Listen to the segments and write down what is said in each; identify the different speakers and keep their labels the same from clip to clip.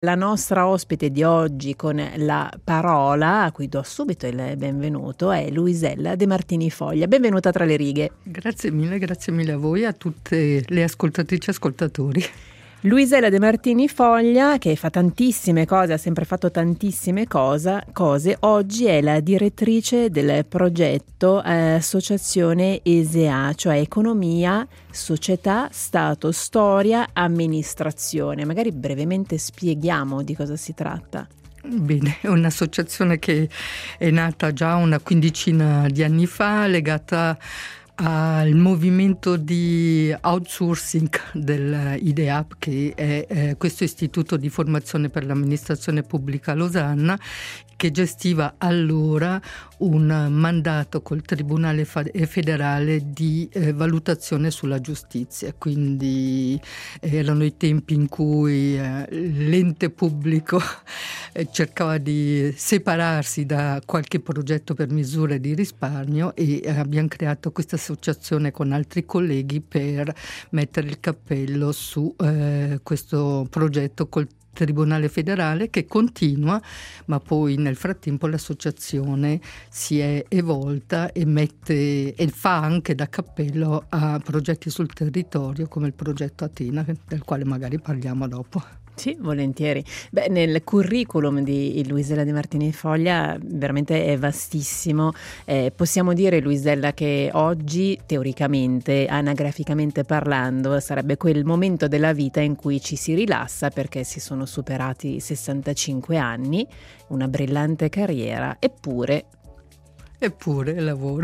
Speaker 1: La nostra ospite di oggi con la parola, a cui do subito il benvenuto, è Luisella De Martini Foglia. Benvenuta tra le righe.
Speaker 2: Grazie mille a voi e a tutte le ascoltatrici e ascoltatori.
Speaker 1: Luisella De Martini Foglia, che fa tantissime cose, ha sempre fatto tantissime cose, oggi è la direttrice del progetto Associazione ESEA, cioè Economia, Società, Stato, Storia, Amministrazione. Magari brevemente spieghiamo di cosa si tratta.
Speaker 2: Bene, è un'associazione che è nata già una quindicina di anni fa, legata al movimento di outsourcing dell'IDEAP, che è questo istituto di formazione per l'amministrazione pubblica a Losanna, che gestiva allora un mandato col Tribunale federale di valutazione sulla giustizia. Quindi erano i tempi in cui l'ente pubblico cercava di separarsi da qualche progetto per misure di risparmio, e abbiamo creato questa associazione con altri colleghi per mettere il cappello su questo progetto col Tribunale federale, che continua, ma poi nel frattempo l'associazione si è evolta e fa anche da cappello a progetti sul territorio come il progetto Atena, del quale magari parliamo dopo.
Speaker 1: Sì, volentieri. Beh, nel curriculum di Luisella De Martini Foglia veramente è vastissimo. Possiamo dire, Luisella, che oggi, teoricamente, anagraficamente parlando, sarebbe quel momento della vita in cui ci si rilassa perché si sono superati i 65 anni, una brillante carriera, eppure
Speaker 2: lavoro.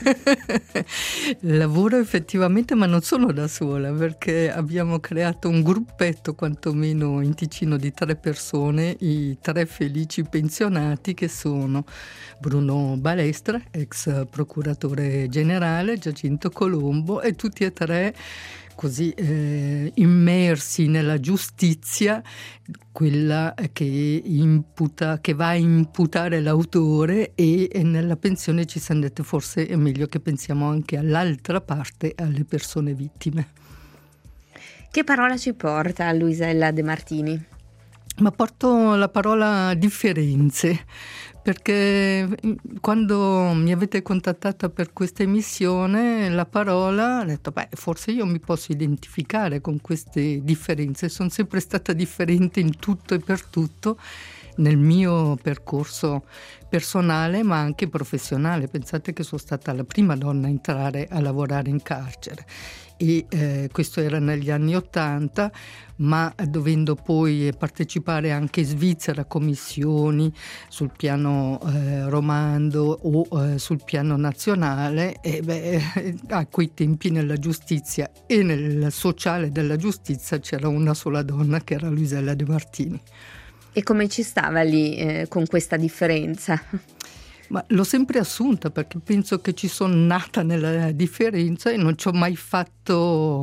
Speaker 2: Lavoro effettivamente, ma non sono da sola, perché abbiamo creato un gruppetto quantomeno in Ticino di 3 persone, i 3 felici pensionati, che sono Bruno Balestra, ex procuratore generale, Giacinto Colombo, e tutti e 3 così immersi nella giustizia, quella che va a imputare l'autore, e nella pensione ci siamo dette forse è meglio che pensiamo anche all'altra parte, alle persone vittime.
Speaker 3: Che parola ci porta Luisella De Martini?
Speaker 2: Ma porto la parola differenze, perché quando mi avete contattata per questa emissione, la parola, ho detto, forse io mi posso identificare con queste differenze. Sono sempre stata differente in tutto e per tutto nel mio percorso personale, ma anche professionale. Pensate che sono stata la prima donna a entrare a lavorare in carcere, e questo era negli anni '80, ma dovendo poi partecipare anche in Svizzera a commissioni sul piano romando o sul piano nazionale, a quei tempi nella giustizia e nel sociale della giustizia c'era una sola donna, che era Luisella De Martini.
Speaker 3: E come ci stava lì con questa differenza?
Speaker 2: Ma l'ho sempre assunta, perché penso che ci sono nata nella differenza e non ci ho mai fatto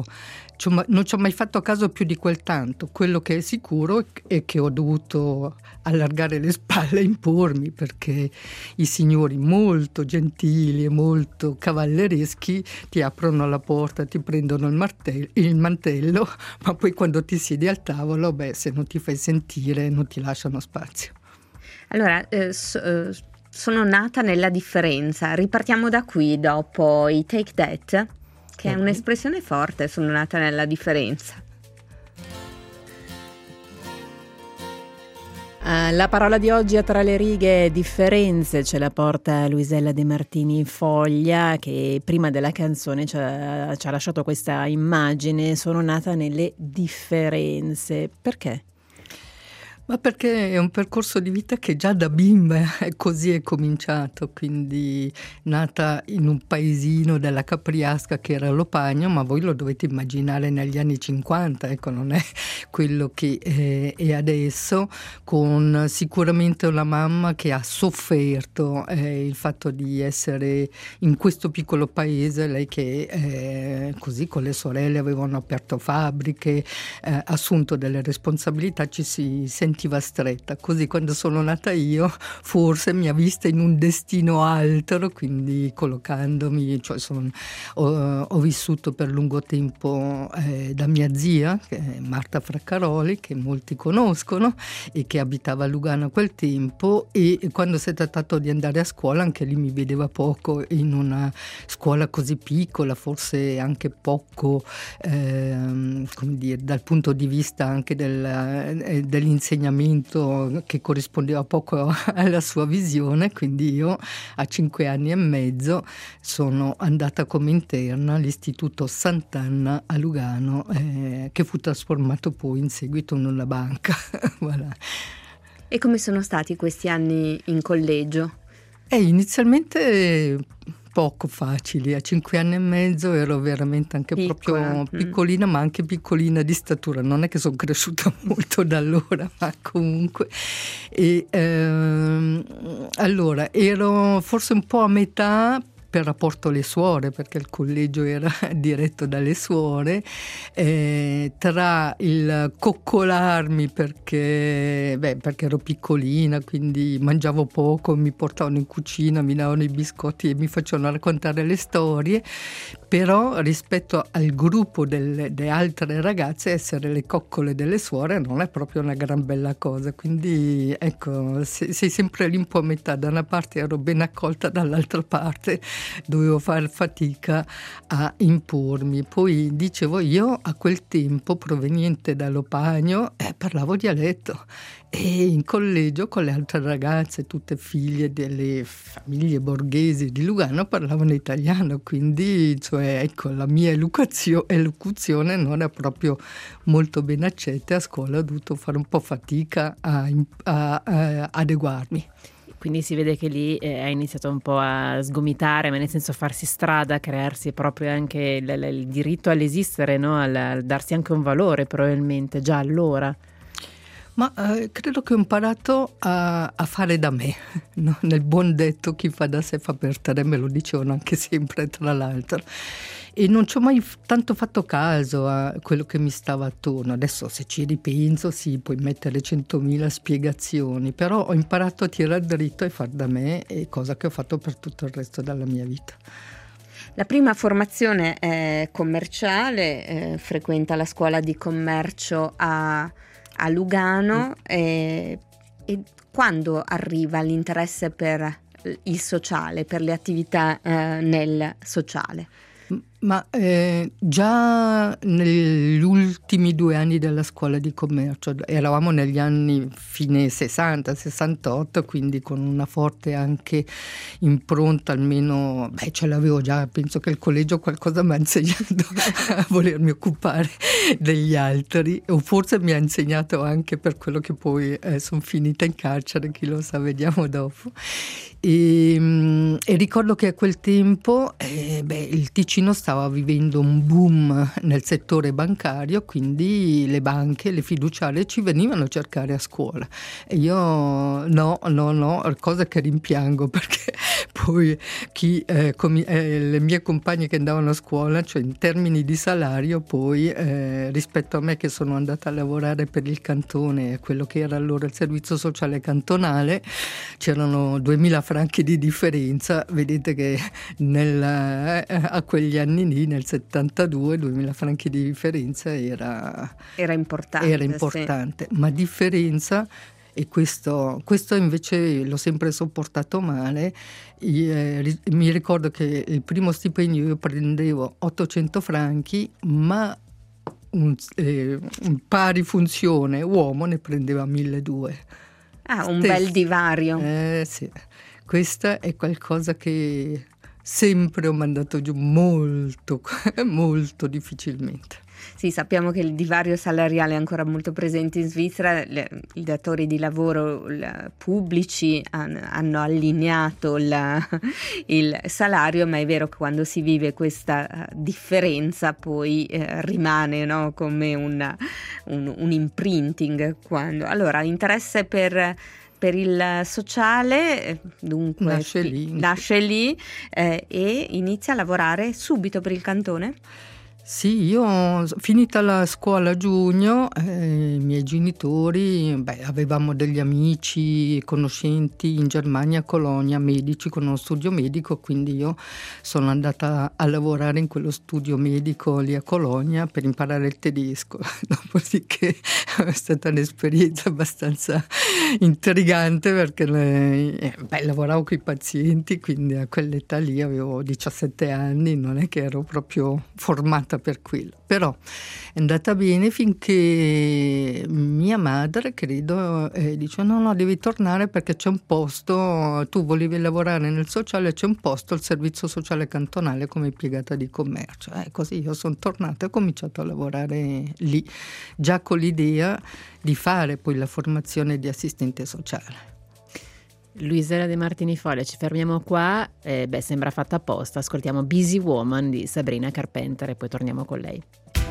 Speaker 2: caso più di quel tanto. Quello che è sicuro è che ho dovuto allargare le spalle e impormi, perché i signori molto gentili e molto cavallereschi ti aprono la porta, ti prendono il mantello, ma poi quando ti siedi al tavolo, se non ti fai sentire non ti lasciano spazio.
Speaker 3: Allora, sono nata nella differenza. Ripartiamo da qui dopo i Take That, che è un'espressione forte, sono nata nella differenza.
Speaker 1: La parola di oggi a Tra le righe, differenze, ce la porta Luisella De Martini Foglia, che prima della canzone ci ha lasciato questa immagine: sono nata nelle differenze. Perché?
Speaker 2: Ma perché è un percorso di vita che già da bimba così è cominciato, quindi nata in un paesino della Capriasca che era Lopagno, ma voi lo dovete immaginare negli anni 50, non è quello che è adesso, con sicuramente una mamma che ha sofferto il fatto di essere in questo piccolo paese, lei che così con le sorelle avevano aperto fabbriche, assunto delle responsabilità, ci si sentiva sentiva stretta, così quando sono nata io forse mi ha vista in un destino altro, quindi collocandomi, cioè ho vissuto per lungo tempo da mia zia, che è Marta Fraccaroli, che molti conoscono e che abitava a Lugano a quel tempo, e quando si è trattato di andare a scuola anche lì mi vedeva poco in una scuola così piccola, forse anche poco come dire, dal punto di vista anche dell'insegnamento, che corrispondeva poco alla sua visione. Quindi io a 5 anni e mezzo sono andata come interna all'Istituto Sant'Anna a Lugano, che fu trasformato poi in seguito in una banca. Voilà.
Speaker 3: E come sono stati questi anni in collegio?
Speaker 2: Inizialmente poco facili, a 5 anni e mezzo ero veramente anche proprio piccolina, ma anche piccolina di statura, non è che sono cresciuta molto da allora, ma comunque. E allora ero forse un po' a metà per rapporto alle suore, perché il collegio era diretto dalle suore, tra il coccolarmi perché ero piccolina, quindi mangiavo poco, mi portavano in cucina, mi davano i biscotti e mi facevano raccontare le storie, però rispetto al gruppo delle altre ragazze essere le coccole delle suore non è proprio una gran bella cosa, quindi ecco, sei sempre lì un po' a metà, da una parte ero ben accolta, dall'altra parte dovevo fare fatica a impormi. Poi dicevo, io a quel tempo, proveniente da Lopagno, parlavo dialetto, e in collegio con le altre ragazze, tutte figlie delle famiglie borghesi di Lugano, parlavano italiano, quindi cioè, ecco, la mia elocuzione non è proprio molto ben accetta. A scuola ho dovuto fare un po' fatica a adeguarmi.
Speaker 1: Quindi si vede che lì ha iniziato un po' a sgomitare, ma nel senso a farsi strada, a crearsi proprio anche il diritto all'esistere, no? Al darsi anche un valore probabilmente già allora.
Speaker 2: Ma credo che ho imparato a fare da me, no? Nel buon detto chi fa da sé fa per te, me lo dicevano anche sempre, tra l'altro. E non ci ho mai tanto fatto caso a quello che mi stava attorno. Adesso se ci ripenso sì, puoi mettere 100.000 spiegazioni, però ho imparato a tirare dritto e far da me, e cosa che ho fatto per tutto il resto della mia vita.
Speaker 3: La prima formazione è commerciale, frequenta la scuola di commercio a Lugano, e quando arriva l'interesse per il sociale, per le attività nel sociale?
Speaker 2: Ma già negli ultimi 2 anni della scuola di commercio, eravamo negli anni fine 60-68, quindi con una forte anche impronta, almeno ce l'avevo già, penso che il collegio qualcosa mi ha insegnato a volermi occupare degli altri, o forse mi ha insegnato anche per quello che poi sono finita in carcere, chi lo sa, vediamo dopo. E ricordo che a quel tempo il Ticino stava vivendo un boom nel settore bancario, quindi le banche, le fiduciarie ci venivano a cercare a scuola, e io no, cosa che rimpiango, perché poi le mie compagne che andavano a scuola, cioè in termini di salario, poi rispetto a me che sono andata a lavorare per il cantone, quello che era allora il servizio sociale cantonale, c'erano 2.000 franchi di differenza. Vedete che a quegli anni lì, nel 72, 2.000 franchi di differenza era importante, sì. Ma differenza, e questo invece l'ho sempre sopportato male. Mi ricordo che il primo stipendio io prendevo 800 franchi, ma un pari funzione uomo ne prendeva 1.200.
Speaker 3: Un bel divario.
Speaker 2: Sì. Questa è qualcosa che sempre ho mandato giù molto, molto difficilmente.
Speaker 3: Sì, sappiamo che il divario salariale è ancora molto presente in Svizzera. I datori di lavoro pubblici hanno allineato il salario, ma è vero che quando si vive questa differenza poi rimane, no? Come un imprinting. Allora, interesse per il sociale, dunque nasce lì e inizia a lavorare subito per il cantone?
Speaker 2: Sì, io finita la scuola a giugno, i miei genitori, avevamo degli amici, conoscenti in Germania, a Colonia, medici con uno studio medico, quindi io sono andata a lavorare in quello studio medico lì a Colonia per imparare il tedesco. Dopodiché è stata un'esperienza abbastanza intrigante perché lavoravo con i pazienti, quindi a quell'età lì avevo 17 anni, non è che ero proprio formata per quello, però è andata bene finché mia madre, credo, dice no, devi tornare perché c'è un posto, tu volevi lavorare nel sociale, c'è un posto al servizio sociale cantonale come impiegata di commercio. Così io sono tornata e ho cominciato a lavorare lì, già con l'idea di fare poi la formazione di assistente sociale.
Speaker 1: Luisella De Martini Foglia, ci fermiamo qua, sembra fatta apposta, ascoltiamo Busy Woman di Sabrina Carpenter e poi torniamo con lei.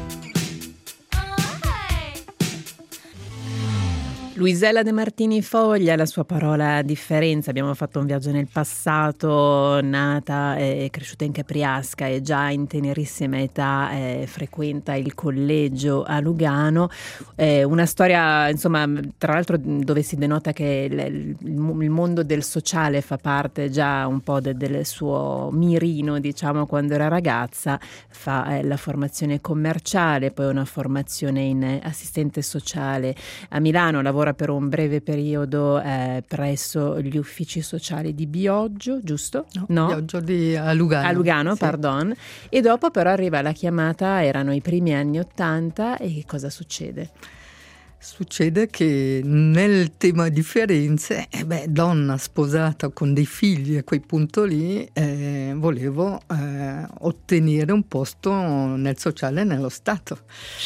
Speaker 1: Luisella De Martini Foglia, la sua parola differenza. Abbiamo fatto un viaggio nel passato, nata e cresciuta in Capriasca e già in tenerissima età frequenta il collegio a Lugano. Una storia, insomma, tra l'altro dove si denota che il mondo del sociale fa parte già un po' del suo mirino, diciamo, quando era ragazza. Fa la formazione commerciale, poi una formazione in assistente sociale a Milano, lavora per un breve periodo presso gli uffici sociali di Bioggio, giusto? No?
Speaker 2: Bioggio a Lugano.
Speaker 1: A Lugano, sì. Pardon. E dopo però arriva la chiamata, erano i primi anni '80 e che cosa succede?
Speaker 2: Succede che nel tema differenze, donna sposata con dei figli a quel punto lì, volevo ottenere un posto nel sociale e nello Stato.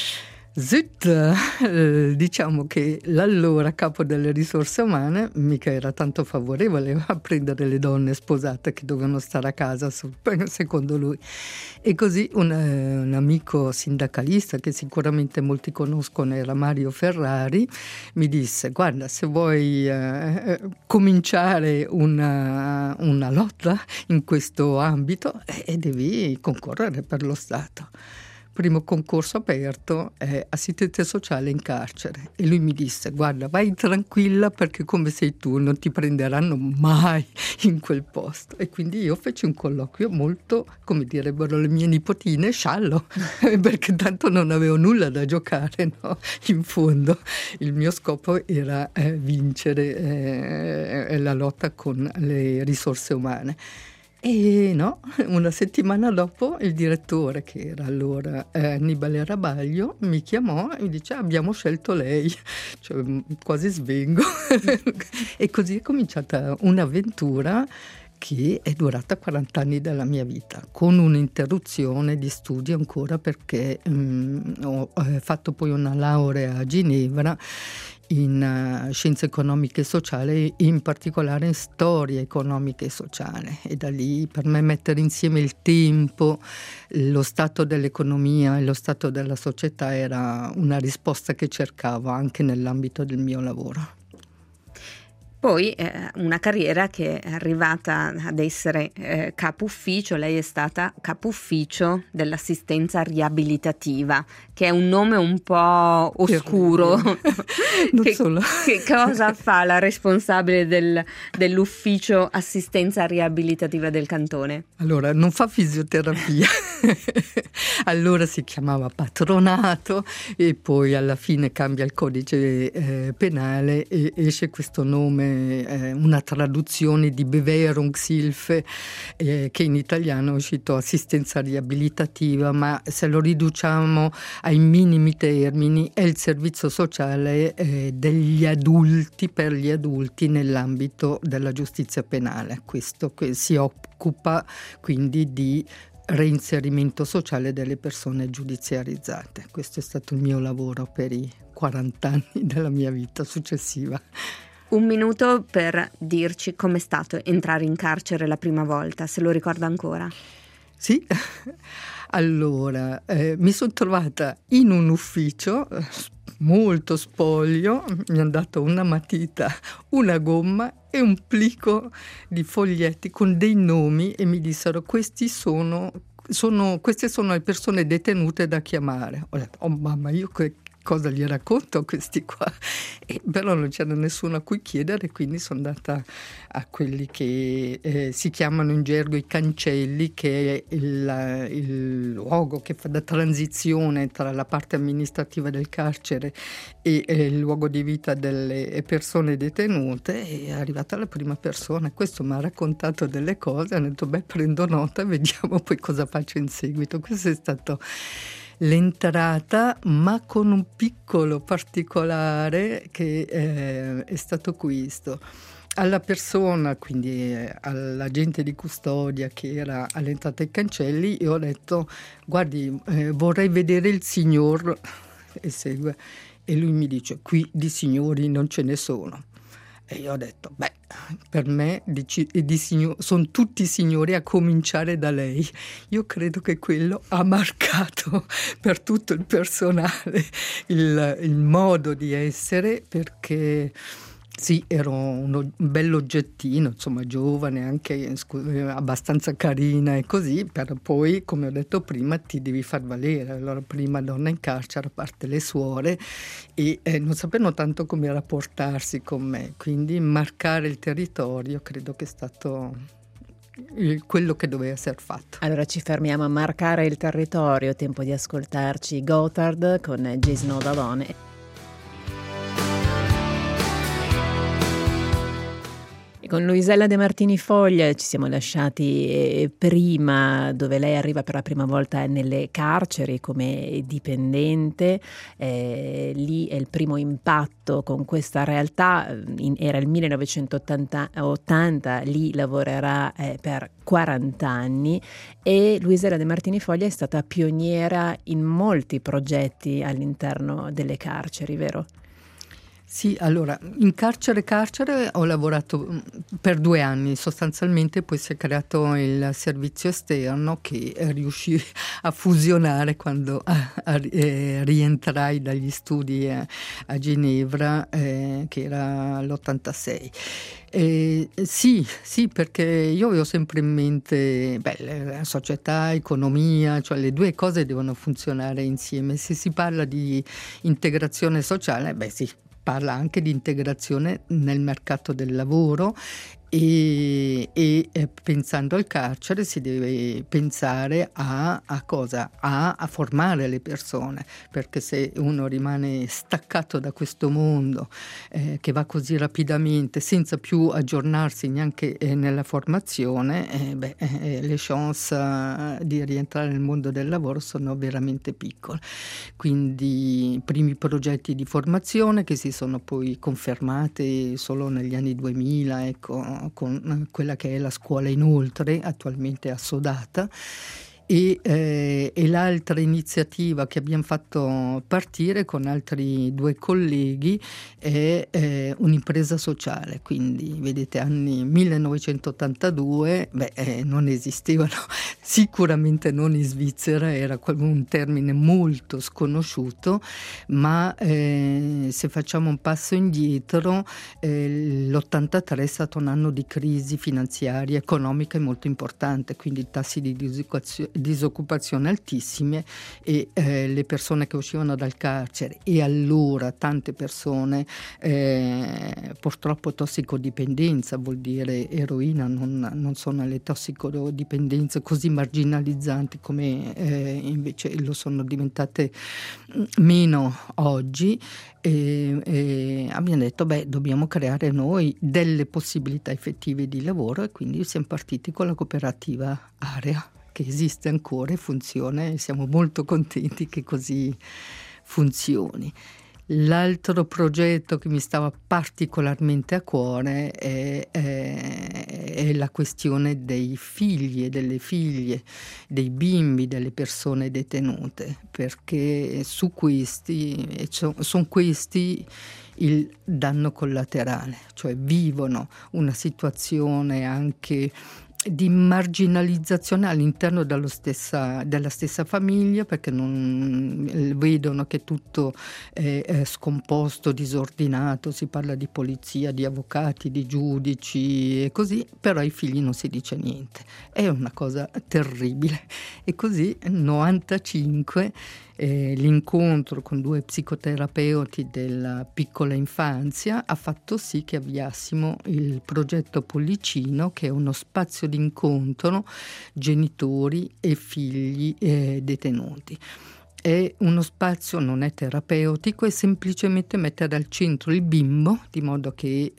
Speaker 2: Diciamo che l'allora capo delle risorse umane mica era tanto favorevole a prendere le donne sposate che dovevano stare a casa, secondo lui. E così un amico sindacalista che sicuramente molti conoscono, era Mario Ferrari, mi disse: guarda, se vuoi cominciare una lotta in questo ambito devi concorrere per lo Stato. Primo concorso aperto è assistente sociale in carcere, e lui mi disse: guarda, vai tranquilla perché come sei tu non ti prenderanno mai in quel posto. E quindi io feci un colloquio molto, come direbbero le mie nipotine, sciallo, perché tanto non avevo nulla da giocare, no? In fondo il mio scopo era vincere la lotta con le risorse umane. E no, una settimana dopo il direttore, che era allora Annibale Rabaglio, mi chiamò e mi dice: abbiamo scelto lei. Cioè, quasi svengo. E così è cominciata un'avventura che è durata 40 anni della mia vita, con un'interruzione di studio ancora, perché ho fatto poi una laurea a Ginevra in scienze economiche e sociali, in particolare in storia economica e sociale, e da lì per me mettere insieme il tempo, lo stato dell'economia e lo stato della società era una risposta che cercavo anche nell'ambito del mio lavoro.
Speaker 3: Poi una carriera che è arrivata ad essere capo ufficio. Lei è stata capo ufficio dell'assistenza riabilitativa, che è un nome un po' oscuro. Che cosa fa la responsabile dell'ufficio assistenza riabilitativa del cantone?
Speaker 2: Allora, non fa fisioterapia. Allora si chiamava patronato e poi alla fine cambia il codice penale e esce questo nome, una traduzione di Bewährungshilfe, che in italiano è uscito assistenza riabilitativa, ma se lo riduciamo ai minimi termini è il servizio sociale degli adulti, per gli adulti, nell'ambito della giustizia penale. Questo che si occupa quindi di reinserimento sociale delle persone giudiziarizzate. Questo è stato il mio lavoro per i 40 anni della mia vita successiva.
Speaker 3: Un minuto per dirci com'è stato entrare in carcere la prima volta, se lo ricorda ancora.
Speaker 2: Sì, allora mi sono trovata in un ufficio molto spoglio, mi hanno dato una matita, una gomma e un plico di foglietti con dei nomi e mi dissero: questi sono queste sono le persone detenute da chiamare. Ho detto, oh mamma, io cosa gli racconto a questi qua? Però non c'era nessuno a cui chiedere, quindi sono andata a quelli che si chiamano in gergo i cancelli, che è il luogo che fa da transizione tra la parte amministrativa del carcere e il luogo di vita delle persone detenute. E è arrivata la prima persona, questo mi ha raccontato delle cose, ho detto beh, prendo nota e vediamo poi cosa faccio in seguito. Questo è stato l'entrata, ma con un piccolo particolare che è stato questo. Alla persona, quindi all'agente di custodia che era all'entrata ai cancelli, io ho detto guardi, vorrei vedere il signor, e segue, e lui mi dice qui di signori non ce ne sono. E io ho detto, beh, per me sono tutti signori a cominciare da lei. Io credo che quello ha marcato per tutto il personale il modo di essere, perché sì, ero un bell'oggettino, insomma, giovane, anche abbastanza carina e così, però poi, come ho detto prima, ti devi far valere. Allora, prima donna in carcere, a parte le suore, e non sapevano tanto come rapportarsi con me, quindi marcare il territorio credo che è stato quello che doveva essere fatto.
Speaker 1: Allora ci fermiamo a marcare il territorio, tempo di ascoltarci Gotthard con Jason O'Dalone. Con Luisella De Martini Foglia ci siamo lasciati prima, dove lei arriva per la prima volta nelle carceri come dipendente. Lì è il primo impatto con questa realtà, era il 1980, lì lavorerà per 40 anni, e Luisella De Martini Foglia è stata pioniera in molti progetti all'interno delle carceri, vero?
Speaker 2: Sì, allora, in carcere ho lavorato per 2 anni sostanzialmente, poi si è creato il servizio esterno che riuscì a fusionare quando rientrai dagli studi a Ginevra, che era l'86. Sì, perché io avevo sempre in mente la società, economia, cioè le due cose devono funzionare insieme. Se si parla di integrazione sociale, sì, parla anche di integrazione nel mercato del lavoro e pensando al carcere si deve pensare a cosa? A formare le persone, perché se uno rimane staccato da questo mondo che va così rapidamente senza più aggiornarsi neanche nella formazione, le chance di rientrare nel mondo del lavoro sono veramente piccole. Quindi i primi progetti di formazione che si sono poi confermati solo negli anni 2000, ecco, con quella che è la scuola inoltre, attualmente assodata, e l'altra iniziativa che abbiamo fatto partire con altri 2 colleghi è un'impresa sociale. Quindi vedete, anni 1982, non esistevano, sicuramente non in Svizzera, era un termine molto sconosciuto, ma se facciamo un passo indietro, l'83 è stato un anno di crisi finanziaria, economica molto importante, quindi i tassi di disoccupazione altissime e le persone che uscivano dal carcere, e allora tante persone purtroppo tossicodipendenza, vuol dire eroina, non sono le tossicodipendenze così marginalizzanti come invece lo sono diventate meno oggi, e abbiamo detto dobbiamo creare noi delle possibilità effettive di lavoro, e quindi siamo partiti con la cooperativa Area, che esiste ancora e funziona, e siamo molto contenti che così funzioni. L'altro progetto che mi stava particolarmente a cuore è la questione dei figli e delle figlie, dei bimbi delle persone detenute, perché su questi sono questi il danno collaterale, cioè vivono una situazione anche di marginalizzazione all'interno della stessa famiglia, perché non vedono che tutto è scomposto, disordinato, si parla di polizia, di avvocati, di giudici e così, però ai figli non si dice niente. È una cosa terribile. E così nel 95 l'incontro con 2 psicoterapeuti della piccola infanzia ha fatto sì che avviassimo il progetto Pollicino, che è uno spazio di incontro genitori e figli detenuti. È uno spazio, non è terapeutico, è semplicemente mettere al centro il bimbo, di modo che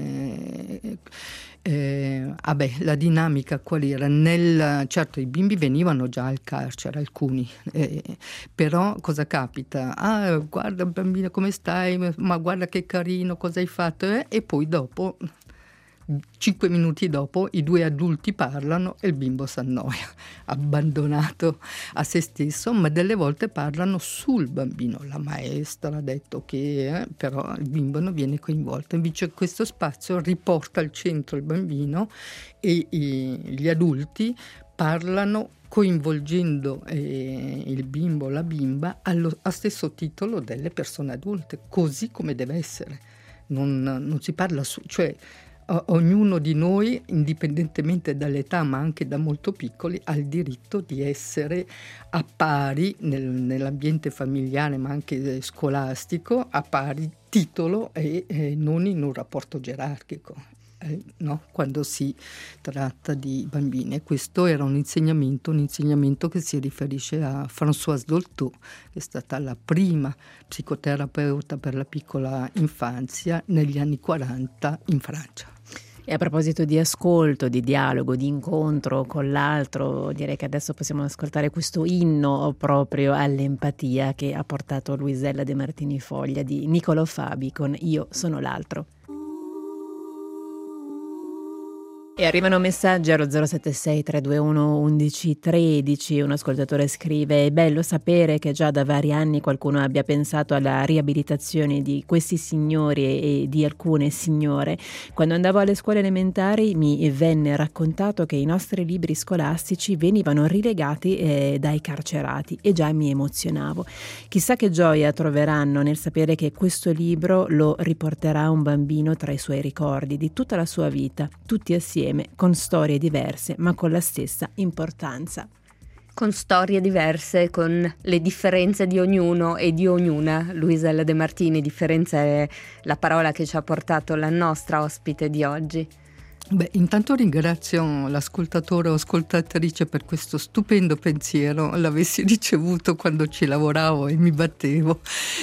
Speaker 2: la dinamica qual era? Certo, i bimbi venivano già al carcere, alcuni, però cosa capita? Guarda bambino come stai, ma guarda che carino, cosa hai fatto? E poi dopo 5 minuti dopo i 2 adulti parlano e il bimbo s'annoia, abbandonato a se stesso, ma delle volte parlano sul bambino. La maestra ha detto che però il bimbo non viene coinvolto. Invece questo spazio riporta al centro il bambino e gli adulti parlano coinvolgendo il bimbo o la bimba a stesso titolo delle persone adulte, così come deve essere. Non si parla cioè ognuno di noi, indipendentemente dall'età, ma anche da molto piccoli, ha il diritto di essere a pari nell'ambiente familiare, ma anche scolastico, a pari titolo e non in un rapporto gerarchico. No? Quando si tratta di bambini. E questo era un insegnamento che si riferisce a Françoise Dolto, che è stata la prima psicoterapeuta per la piccola infanzia negli anni 40 in Francia.
Speaker 1: E a proposito di ascolto, di dialogo, di incontro con l'altro, direi che adesso possiamo ascoltare questo inno proprio all'empatia che ha portato Luisella De Martini Foglia di Niccolò Fabi con Io sono l'altro. E arrivano messaggi allo 076 321 1113. Un ascoltatore scrive: è bello sapere che già da vari anni qualcuno abbia pensato alla riabilitazione di questi signori e di alcune signore. Quando andavo alle scuole elementari mi venne raccontato che i nostri libri scolastici venivano rilegati dai carcerati e già mi emozionavo. Chissà che gioia troveranno nel sapere che questo libro lo riporterà un bambino tra i suoi ricordi di tutta la sua vita, tutti assieme, con storie diverse ma con la stessa importanza.
Speaker 3: Con storie diverse, con le differenze di ognuno e di ognuna. Luisella De Martini, differenza è la parola che ci ha portato la nostra ospite di oggi.
Speaker 2: Intanto ringrazio l'ascoltatore o ascoltatrice per questo stupendo pensiero. L'avessi ricevuto quando ci lavoravo e mi battevo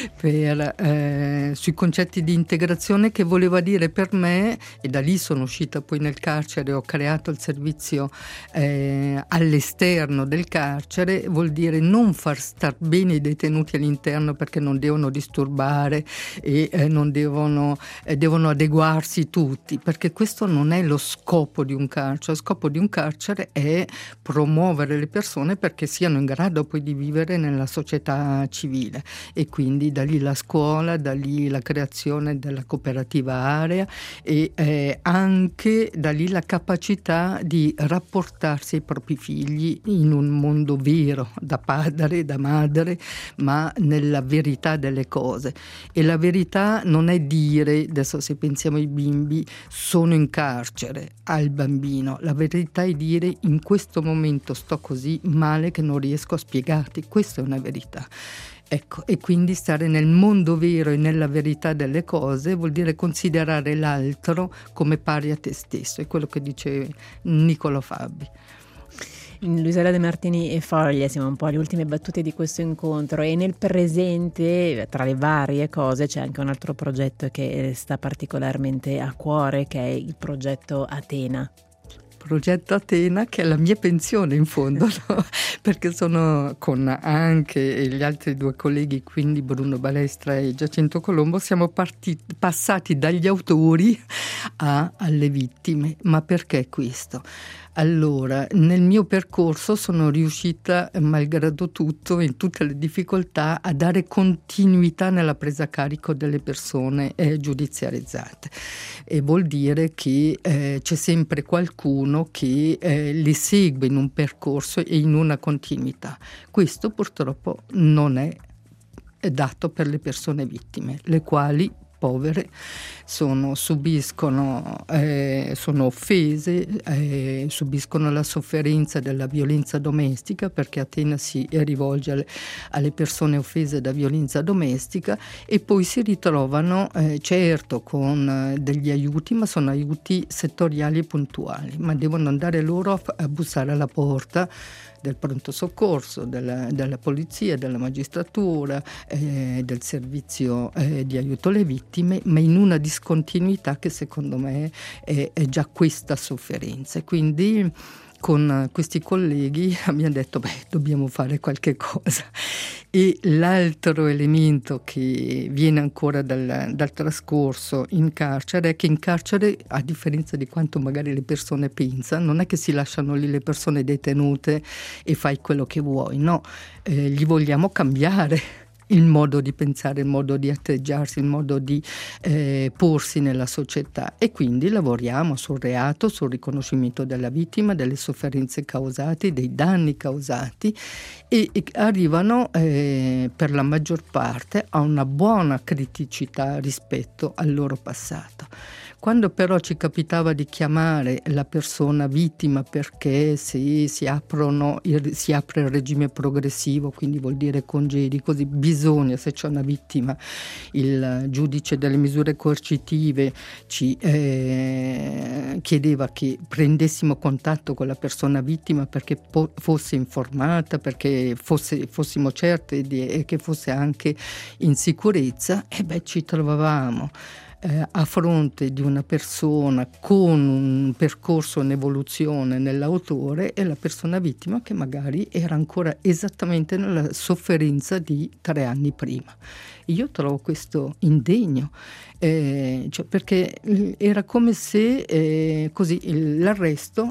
Speaker 2: sui concetti di integrazione, che voleva dire per me, e da lì sono uscita poi nel carcere, ho creato il servizio all'esterno del carcere, vuol dire non far star bene i detenuti all'interno perché non devono disturbare e non devono adeguarsi tutti, perché questo non è lo scopo di un carcere. Lo scopo di un carcere è promuovere le persone perché siano in grado poi di vivere nella società civile, e quindi da lì la scuola, da lì la creazione della cooperativa area e anche da lì la capacità di rapportarsi ai propri figli in un mondo vero, da padre, da madre, ma nella verità delle cose. E la verità non è dire, adesso se pensiamo ai bimbi, sono in carcere, al bambino. La verità è dire: in questo momento sto così male che non riesco a spiegarti. Questa è una verità. Ecco, e quindi stare nel mondo vero e nella verità delle cose vuol dire considerare l'altro come pari a te stesso. È quello che dice Niccolò Fabi.
Speaker 1: Luisella De Martini Foglia, siamo un po' alle ultime battute di questo incontro, e nel presente, tra le varie cose, c'è anche un altro progetto che sta particolarmente a cuore, che è il progetto Atena.
Speaker 2: Progetto Atena, che è la mia pensione in fondo, no? Perché sono con anche gli altri 2 colleghi, quindi Bruno Balestra e Giacinto Colombo, siamo passati dagli autori alle vittime. Ma perché questo? Allora, nel mio percorso sono riuscita, malgrado tutto, in tutte le difficoltà, a dare continuità nella presa a carico delle persone giudiziarizzate. E vuol dire che c'è sempre qualcuno che li segue in un percorso e in una continuità. Questo purtroppo non è dato per le persone vittime, le quali povere sono offese, subiscono la sofferenza della violenza domestica, perché Atena si rivolge alle persone offese da violenza domestica, e poi si ritrovano certo con degli aiuti, ma sono aiuti settoriali e puntuali, ma devono andare loro a bussare alla porta del pronto soccorso, della polizia, della magistratura, del servizio di aiuto alle vittime, ma in una discontinuità che secondo me è già questa sofferenza. Quindi con questi colleghi abbiamo detto dobbiamo fare qualche cosa. E l'altro elemento che viene ancora dal trascorso in carcere è che in carcere, a differenza di quanto magari le persone pensano, non è che si lasciano lì le persone detenute e fai quello che vuoi, no, gli vogliamo cambiare il modo di pensare, il modo di atteggiarsi, il modo di porsi nella società, e quindi lavoriamo sul reato, sul riconoscimento della vittima, delle sofferenze causate, dei danni causati, e arrivano per la maggior parte a una buona criticità rispetto al loro passato. Quando però ci capitava di chiamare la persona vittima, perché se si apre il regime progressivo, quindi vuol dire congedi, così bisogna, se c'è una vittima, il giudice delle misure coercitive ci chiedeva che prendessimo contatto con la persona vittima perché fosse informata, perché fossimo certe che fosse anche in sicurezza, e ci trovavamo a fronte di una persona con un percorso, un'evoluzione nell'autore, e la persona vittima che magari era ancora esattamente nella sofferenza di 3 anni prima. Io trovo questo indegno, perché era come se così l'arresto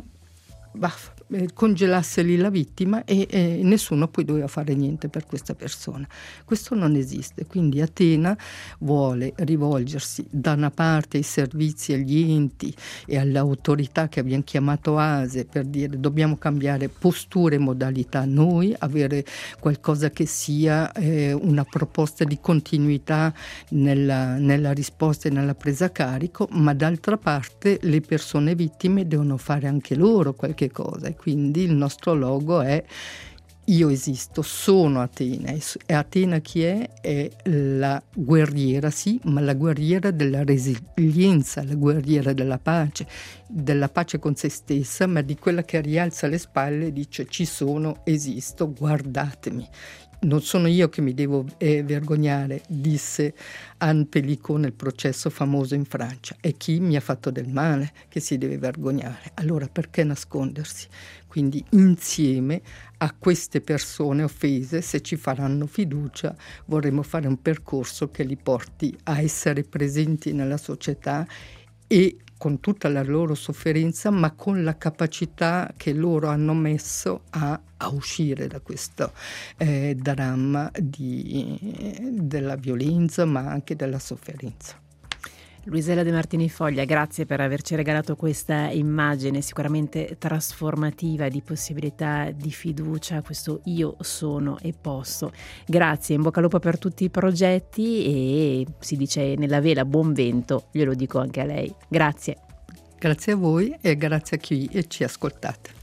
Speaker 2: congelasse lì la vittima e nessuno poi doveva fare niente per questa persona. Questo non esiste, quindi Atena vuole rivolgersi da una parte ai servizi, agli enti e alle autorità che abbiamo chiamato ASE, per dire dobbiamo cambiare posture e modalità noi, avere qualcosa che sia una proposta di continuità nella risposta e nella presa a carico, ma d'altra parte le persone vittime devono fare anche loro qualche cosa. Quindi il nostro logo è: io esisto, sono Atena. E Atena chi è? È la guerriera, sì, ma la guerriera della resilienza, la guerriera della pace con se stessa, ma di quella che rialza le spalle e dice: ci sono, esisto, guardatemi. Non sono io che mi devo vergognare, disse Anne Pellicot nel processo famoso in Francia. È chi mi ha fatto del male che si deve vergognare. Allora perché nascondersi? Quindi insieme a queste persone offese, se ci faranno fiducia, vorremmo fare un percorso che li porti a essere presenti nella società, e con tutta la loro sofferenza, ma con la capacità che loro hanno messo a uscire da questo dramma della violenza, ma anche della sofferenza.
Speaker 1: Luisella De Martini Foglia, grazie per averci regalato questa immagine sicuramente trasformativa di possibilità, di fiducia, questo io sono e posso. Grazie, in bocca al lupo per tutti i progetti, e si dice nella vela buon vento, glielo dico anche a lei. Grazie.
Speaker 2: Grazie a voi e grazie a chi ci ascoltate.